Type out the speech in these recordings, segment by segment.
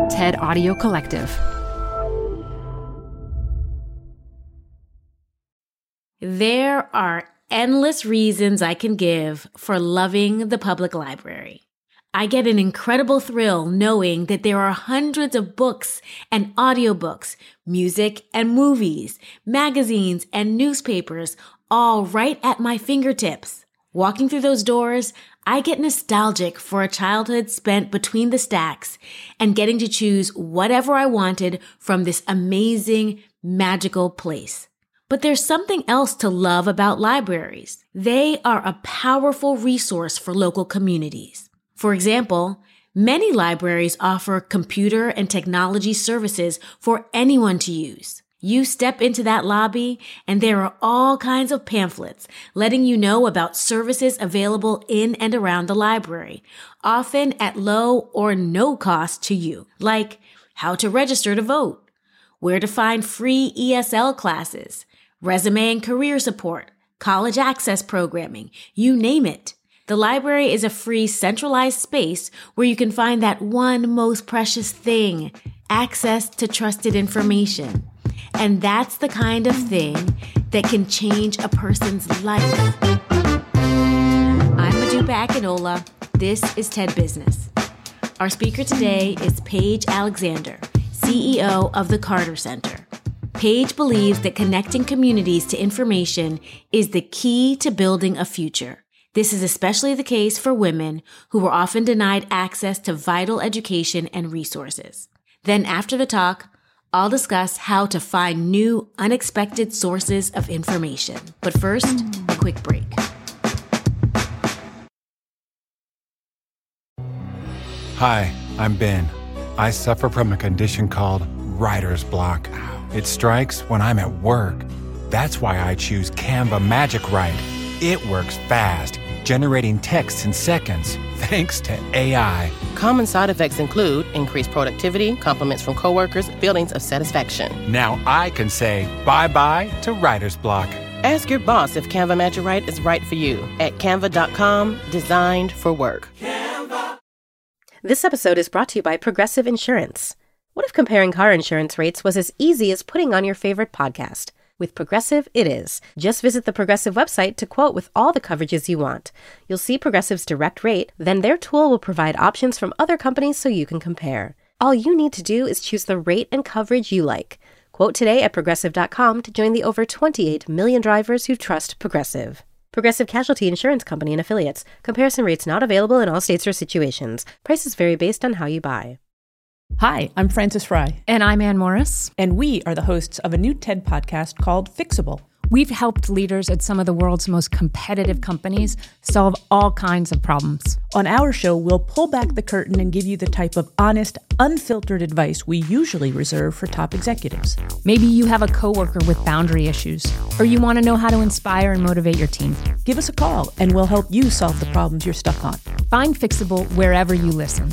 TED Audio Collective. There are endless reasons I can give for loving the public library. I get an incredible thrill knowing that there are hundreds of books and audiobooks, music and movies, magazines and newspapers, all right at my fingertips. Walking through those doors, I get nostalgic for a childhood spent between the stacks and getting to choose whatever I wanted from this amazing, magical place. But there's something else to love about libraries. They are a powerful resource for local communities. For example, many libraries offer computer and technology services for anyone to use. You step into that lobby and there are all kinds of pamphlets letting you know about services available in and around the library, often at low or no cost to you, like how to register to vote, where to find free ESL classes, resume and career support, college access programming, you name it. The library is a free centralized space where you can find that one most precious thing, access to trusted information. And that's the kind of thing that can change a person's life. I'm Modupe Akinola. This is TED Business. Our speaker today is Paige Alexander, CEO of the Carter Center. Paige believes that connecting communities to information is the key to building a future. This is especially the case for women who were often denied access to vital education and resources. Then after the talk, I'll discuss how to find new, unexpected sources of information. But first, a quick break. Hi, I'm Ben. I suffer from a condition called writer's block. It strikes when I'm at work. That's why I choose Canva Magic Write. It works fast, generating text in seconds, thanks to AI. Common side effects include increased productivity, compliments from coworkers, feelings of satisfaction. Now I can say bye-bye to writer's block. Ask your boss if Canva Magic Write is right for you at canva.com, designed for work. Canva. This episode is brought to you by Progressive Insurance. What if comparing car insurance rates was as easy as putting on your favorite podcast? With Progressive, it is. Just visit the Progressive website to quote with all the coverages you want. You'll see Progressive's direct rate, then their tool will provide options from other companies so you can compare. All you need to do is choose the rate and coverage you like. Quote today at Progressive.com to join the over 28 million drivers who trust Progressive. Progressive Casualty Insurance Company and Affiliates. Comparison rates not available in all states or situations. Prices vary based on how you buy. Hi, I'm Frances Fry. And I'm Ann Morris. And we are the hosts of a new TED podcast called Fixable. We've helped leaders at some of the world's most competitive companies solve all kinds of problems. On our show, we'll pull back the curtain and give you the type of honest, unfiltered advice we usually reserve for top executives. Maybe you have a coworker with boundary issues, or you want to know how to inspire and motivate your team. Give us a call, and we'll help you solve the problems you're stuck on. Find Fixable wherever you listen.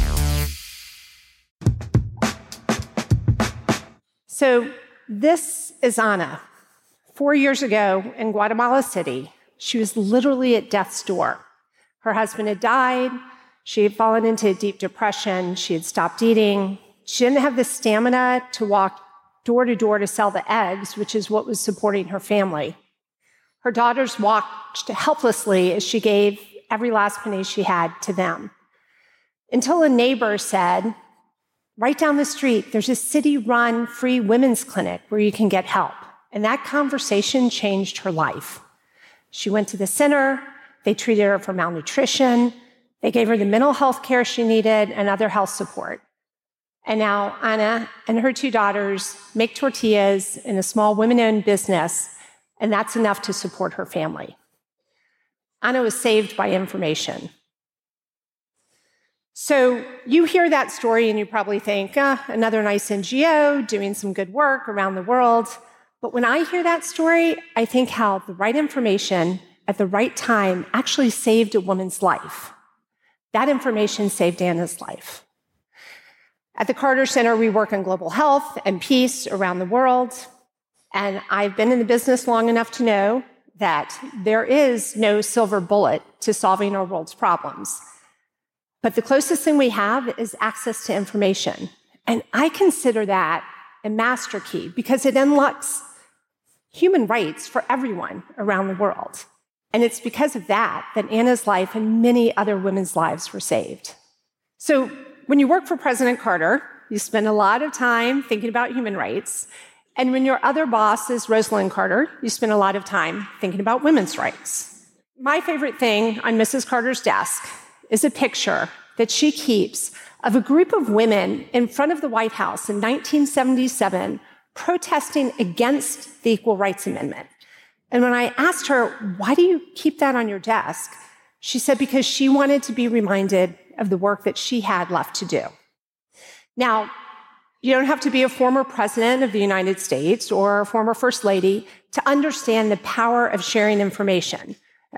So this is Ana. 4 years ago in Guatemala City, she was literally at death's door. Her husband had died. She had fallen into a deep depression. She had stopped eating. She didn't have the stamina to walk door to door to sell the eggs, which is what was supporting her family. Her daughters watched helplessly as she gave every last penny she had to them. Until a neighbor said, right down the street, there's a city-run free women's clinic where you can get help. And that conversation changed her life. She went to the center. They treated her for malnutrition. They gave her the mental health care she needed and other health support. And now Ana and her 2 daughters make tortillas in a small women-owned business, and that's enough to support her family. Ana was saved by information. So you hear that story and you probably think, another nice NGO doing some good work around the world. But when I hear that story, I think how the right information at the right time actually saved a woman's life. That information saved Ana's life. At the Carter Center, we work on global health and peace around the world. And I've been in the business long enough to know that there is no silver bullet to solving our world's problems. But the closest thing we have is access to information. And I consider that a master key because it unlocks human rights for everyone around the world. And it's because of that Anna's life and many other women's lives were saved. So when you work for President Carter, you spend a lot of time thinking about human rights. And when your other boss is Rosalynn Carter, you spend a lot of time thinking about women's rights. My favorite thing on Mrs. Carter's desk is a picture that she keeps of a group of women in front of the White House in 1977 protesting against the Equal Rights Amendment. And when I asked her, why do you keep that on your desk? She said because she wanted to be reminded of the work that she had left to do. Now, you don't have to be a former president of the United States or a former first lady to understand the power of sharing information.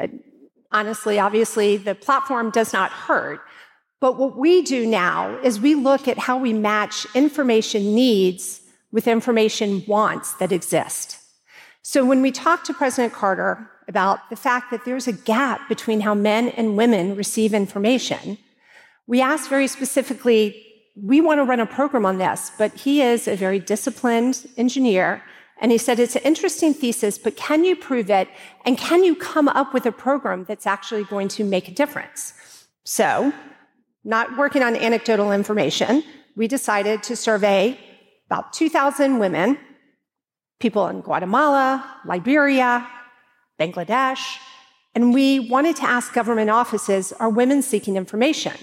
Honestly, obviously, the platform does not hurt. But what we do now is we look at how we match information needs with information wants that exist. So when we talk to President Carter about the fact that there's a gap between how men and women receive information, we asked very specifically, we want to run a program on this, but he is a very disciplined engineer, and he said, it's an interesting thesis, but can you prove it, and can you come up with a program that's actually going to make a difference? So, not working on anecdotal information, we decided to survey about 2,000 women, people in Guatemala, Liberia, Bangladesh, and we wanted to ask government offices, are women seeking information?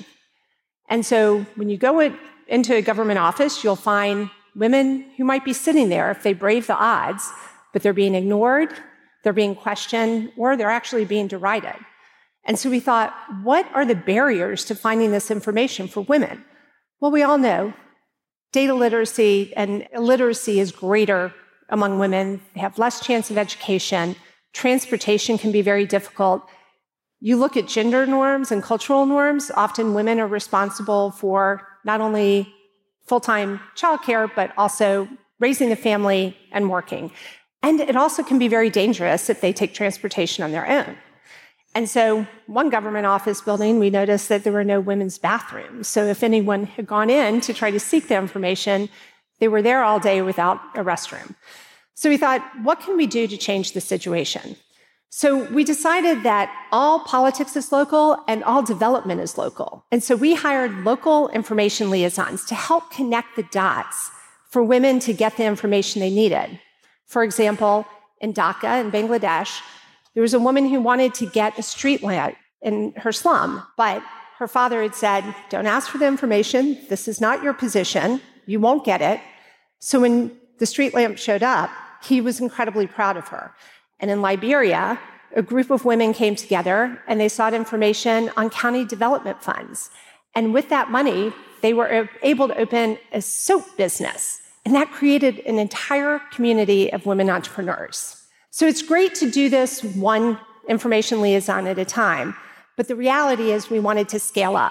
And so when you go into a government office, you'll find women who might be sitting there if they brave the odds, but they're being ignored, they're being questioned, or they're actually being derided. And so we thought, what are the barriers to finding this information for women? Well, we all know data literacy and illiteracy is greater among women. They have less chance of education. Transportation can be very difficult. You look at gender norms and cultural norms, often women are responsible for not only full-time childcare, but also raising a family and working. And it also can be very dangerous if they take transportation on their own. And so one government office building, we noticed that there were no women's bathrooms. So if anyone had gone in to try to seek the information, they were there all day without a restroom. So we thought, what can we do to change the situation? So we decided that all politics is local and all development is local. And so we hired local information liaisons to help connect the dots for women to get the information they needed. For example, in Dhaka, in Bangladesh, there was a woman who wanted to get a street lamp in her slum, but her father had said, don't ask for the information. This is not your position. You won't get it. So when the street lamp showed up, he was incredibly proud of her. And in Liberia, a group of women came together and they sought information on county development funds. And with that money, they were able to open a soap business. And that created an entire community of women entrepreneurs. So it's great to do this one information liaison at a time. But the reality is we wanted to scale up.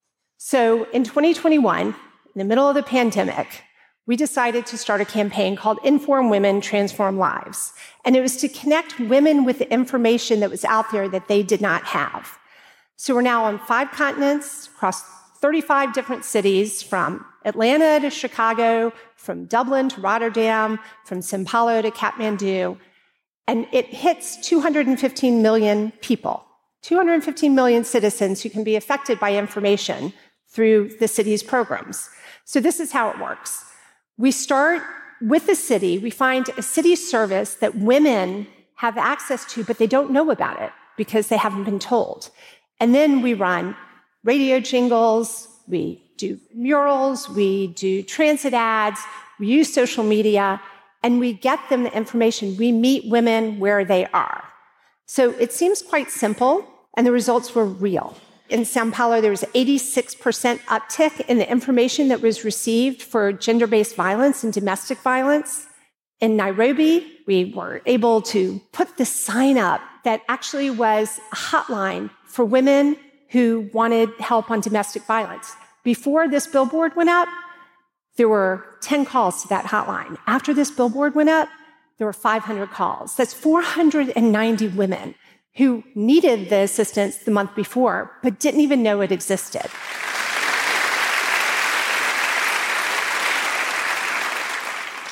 So in 2021, in the middle of the pandemic, we decided to start a campaign called Inform Women, Transform Lives. And it was to connect women with the information that was out there that they did not have. So we're now on 5 continents, across 35 different cities, from Atlanta to Chicago, from Dublin to Rotterdam, from Sao Paulo to Kathmandu. And it hits 215 million people, 215 million citizens who can be affected by information through the city's programs. So this is how it works. We start with the city. We find a city service that women have access to, but they don't know about it because they haven't been told. And then we run radio jingles, we do murals, we do transit ads, we use social media, and we get them the information. We meet women where they are. So it seems quite simple, and the results were real. In Sao Paulo, there was an 86% uptick in the information that was received for gender-based violence and domestic violence. In Nairobi, we were able to put the sign up that actually was a hotline for women who wanted help on domestic violence. Before this billboard went up, there were 10 calls to that hotline. After this billboard went up, there were 500 calls. That's 490 women who needed the assistance the month before, but didn't even know it existed.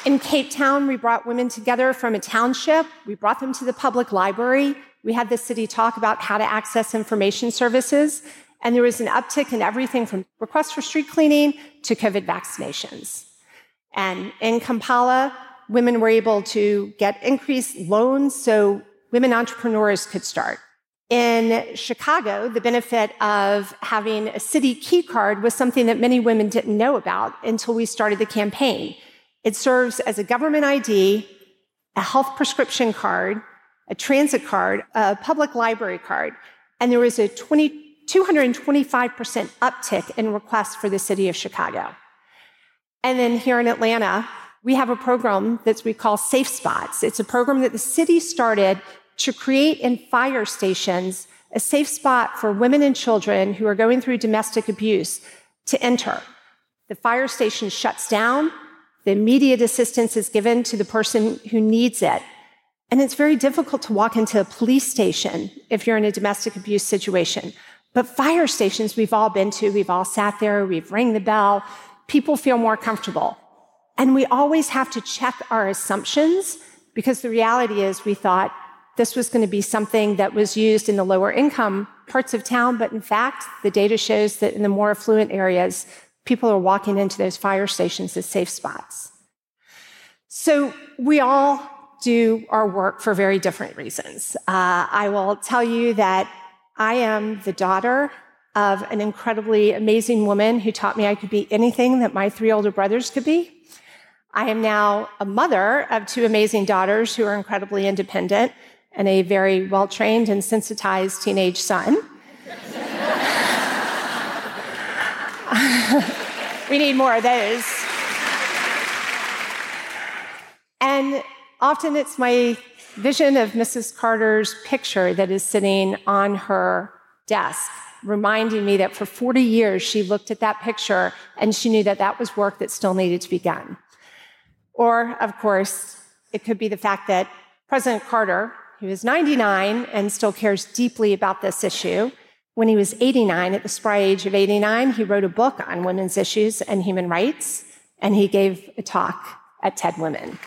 In Cape Town, we brought women together from a township. We brought them to the public library. We had the city talk about how to access information services. And there was an uptick in everything from requests for street cleaning to COVID vaccinations. And in Kampala, women were able to get increased loans so women entrepreneurs could start. In Chicago, the benefit of having a city key card was something that many women didn't know about until we started the campaign. It serves as a government ID, a health prescription card, a transit card, a public library card, and there was a 225% uptick in requests for the city of Chicago. And then here in Atlanta, we have a program that we call Safe Spots. It's a program that the city started to create in fire stations a safe spot for women and children who are going through domestic abuse to enter. The fire station shuts down. The immediate assistance is given to the person who needs it. And it's very difficult to walk into a police station if you're in a domestic abuse situation. But fire stations we've all been to, we've all sat there, we've rang the bell. People feel more comfortable. And we always have to check our assumptions because the reality is we thought this was going to be something that was used in the lower income parts of town. But in fact, the data shows that in the more affluent areas, people are walking into those fire stations as safe spots. So we all do our work for very different reasons. I will tell you that I am the daughter of an incredibly amazing woman who taught me I could be anything that my 3 older brothers could be. I am now a mother of 2 amazing daughters who are incredibly independent and a very well-trained and sensitized teenage son. We need more of those. And often it's my vision of Mrs. Carter's picture that is sitting on her desk, reminding me that for 40 years she looked at that picture and she knew that that was work that still needed to be done. Or, of course, it could be the fact that President Carter, who is 99 and still cares deeply about this issue, when he was 89, at the spry age of 89, he wrote a book on women's issues and human rights, and he gave a talk at TED Women.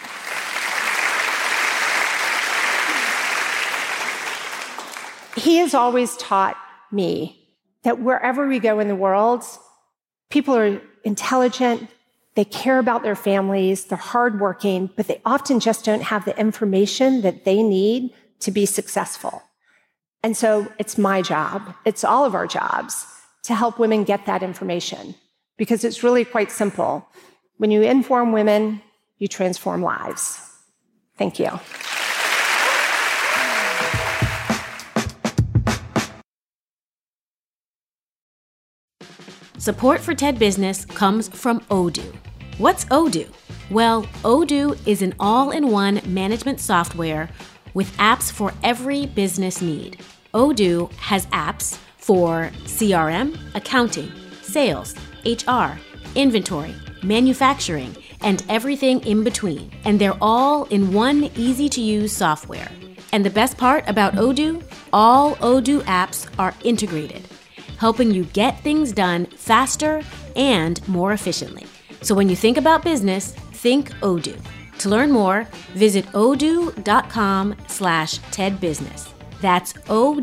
He has always taught me that wherever we go in the world, people are intelligent, they care about their families, they're hardworking, but they often just don't have the information that they need to be successful. And so it's my job, it's all of our jobs, to help women get that information. Because it's really quite simple. When you inform women, you transform lives. Thank you. Support for TED Business comes from Odoo. What's Odoo? Well, Odoo is an all-in-one management software with apps for every business need. Odoo has apps for CRM, accounting, sales, HR, inventory, manufacturing, and everything in between. And they're all in one easy-to-use software. And the best part about Odoo? All Odoo apps are integrated, helping you get things done faster and more efficiently. So when you think about business, think Odoo. To learn more, visit odoo.com/TEDbusiness. That's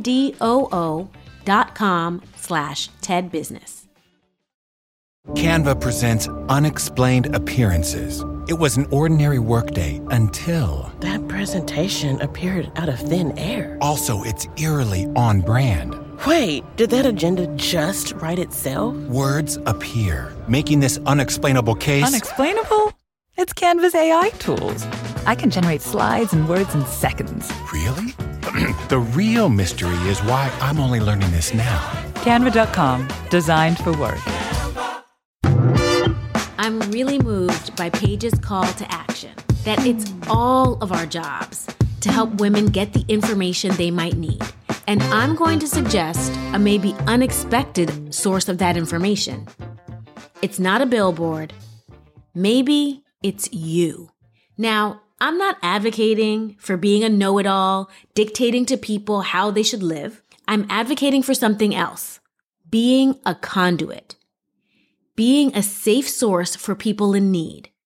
odoo.com/TEDbusiness. Canva presents Unexplained Appearances. It was an ordinary workday until... That presentation appeared out of thin air. Also, it's eerily on brand. Wait, did that agenda just write itself? Words appear, making this unexplainable case... Unexplainable? It's Canva's AI tools. I can generate slides and words in seconds. Really? The real mystery is why I'm only learning this now. Canva.com, designed for work. I'm really moved by Paige's call to action, that it's all of our jobs to help women get the information they might need. And I'm going to suggest a maybe unexpected source of that information. It's not a billboard. Maybe it's you. Now, I'm not advocating for being a know-it-all, dictating to people how they should live. I'm advocating for something else. Being a conduit. Being a safe source for people in need.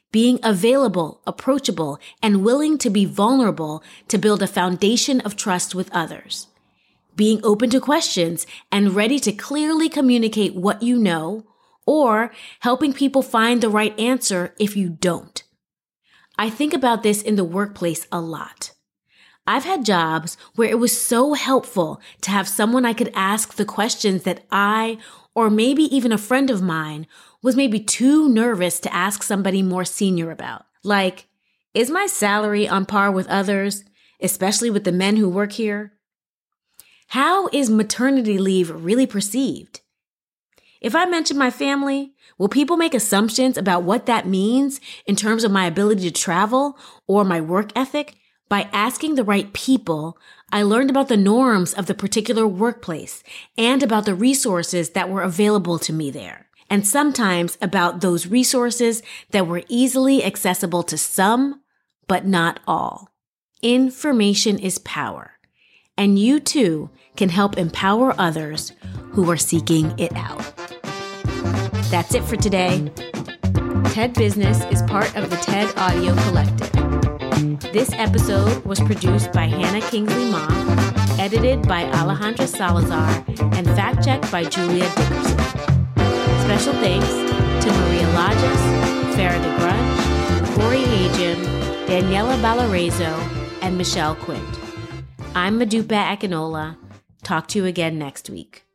being available, approachable, and willing to be vulnerable to build a foundation of trust with others, being open to questions and ready to clearly communicate what you know, or helping people find the right answer if you don't. I think about this in the workplace a lot. I've had jobs where it was so helpful to have someone I could ask the questions that I, or maybe even a friend of mine, was maybe too nervous to ask somebody more senior about. Like, is my salary on par with others, especially with the men who work here? How is maternity leave really perceived? If I mention my family, will people make assumptions about what that means in terms of my ability to travel or my work ethic? By asking the right people, I learned about the norms of the particular workplace and about the resources that were available to me there. And sometimes about those resources that were easily accessible to some, but not all. Information is power, and you too can help empower others who are seeking it out. That's it for today. TED Business is part of the TED Audio Collective. This episode was produced by Hannah Kingsley Ma, edited by Alejandra Salazar, and fact-checked by Julia Dickerson. Special thanks to Maria Lajas, Farah DeGrunge, Corey Hajem, Daniela Balarezo, and Michelle Quint. I'm Modupe Akinola. Talk to you again next week.